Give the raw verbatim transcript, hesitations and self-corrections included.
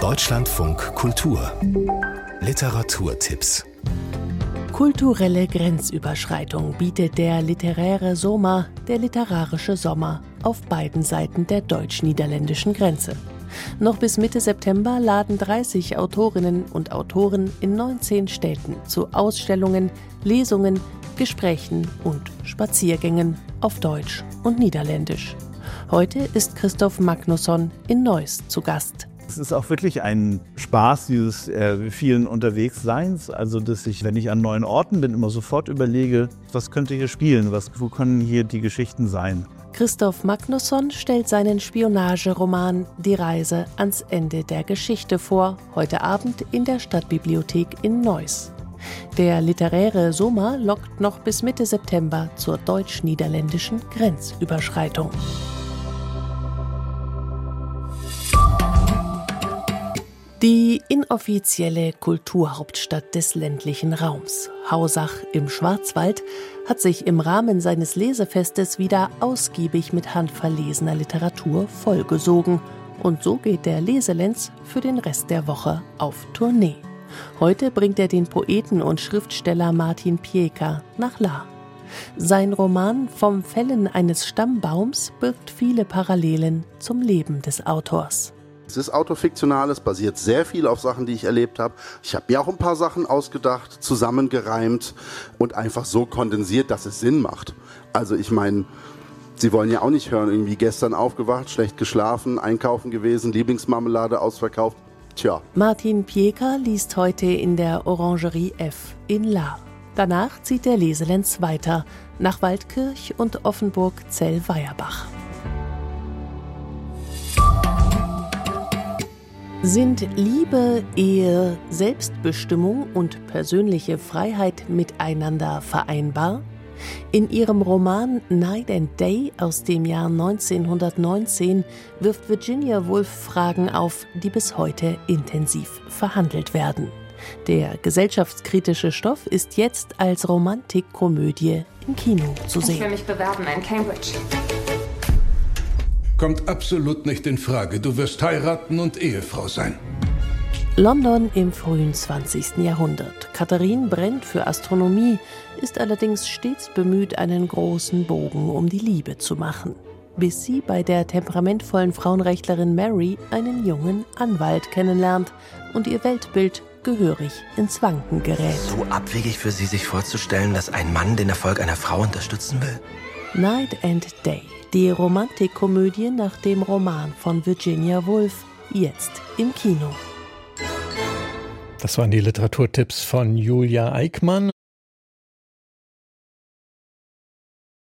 Deutschlandfunk Kultur Literaturtipps. Kulturelle Grenzüberschreitung bietet der literäre Sommer, der literarische Sommer, auf beiden Seiten der deutsch-niederländischen Grenze. Noch bis Mitte September laden dreißig Autorinnen und Autoren in neunzehn Städten zu Ausstellungen, Lesungen, Gesprächen und Spaziergängen auf Deutsch und Niederländisch. Heute ist Christoph Magnusson in Neuss zu Gast. Es ist auch wirklich ein Spaß, dieses äh, vielen Unterwegsseins. Also, dass ich, wenn ich an neuen Orten bin, immer sofort überlege, was könnte hier spielen, was, wo können hier die Geschichten sein. Christoph Magnusson stellt seinen Spionageroman Die Reise ans Ende der Geschichte vor, heute Abend in der Stadtbibliothek in Neuss. Der literäre Sommer lockt noch bis Mitte September zur deutsch-niederländischen Grenzüberschreitung. Die inoffizielle Kulturhauptstadt des ländlichen Raums, Hausach im Schwarzwald, hat sich im Rahmen seines Lesefestes wieder ausgiebig mit handverlesener Literatur vollgesogen. Und so geht der Leselenz für den Rest der Woche auf Tournee. Heute bringt er den Poeten und Schriftsteller Martin Pieker nach Lahr. Sein Roman Vom Fällen eines Stammbaums birgt viele Parallelen zum Leben des Autors. Es ist autofiktional, es basiert sehr viel auf Sachen, die ich erlebt habe. Ich habe mir auch ein paar Sachen ausgedacht, zusammengereimt und einfach so kondensiert, dass es Sinn macht. Also ich meine, Sie wollen ja auch nicht hören, irgendwie gestern aufgewacht, schlecht geschlafen, einkaufen gewesen, Lieblingsmarmelade ausverkauft. Tja. Martin Pieker liest heute in der Orangerie F in Lahr. Danach zieht der Leselenz weiter nach Waldkirch und Offenburg-Zell-Weierbach. Sind Liebe, Ehe, Selbstbestimmung und persönliche Freiheit miteinander vereinbar? In ihrem Roman Night and Day aus dem Jahr neunzehnhundertneunzehn wirft Virginia Woolf Fragen auf, die bis heute intensiv verhandelt werden. Der gesellschaftskritische Stoff ist jetzt als Romantikkomödie im Kino zu sehen. Ich will mich bewerben in Cambridge. Kommt absolut nicht in Frage. Du wirst heiraten und Ehefrau sein. London im frühen zwanzigsten Jahrhundert. Katharine brennt für Astronomie, ist allerdings stets bemüht, einen großen Bogen um die Liebe zu machen. Bis sie bei der temperamentvollen Frauenrechtlerin Mary einen jungen Anwalt kennenlernt und ihr Weltbild gehörig ins Wanken gerät. So abwegig für Sie, sich vorzustellen, dass ein Mann den Erfolg einer Frau unterstützen will? Night and Day, die Romantikkomödie nach dem Roman von Virginia Woolf, jetzt im Kino. Das waren die Literaturtipps von Julia Eickmann.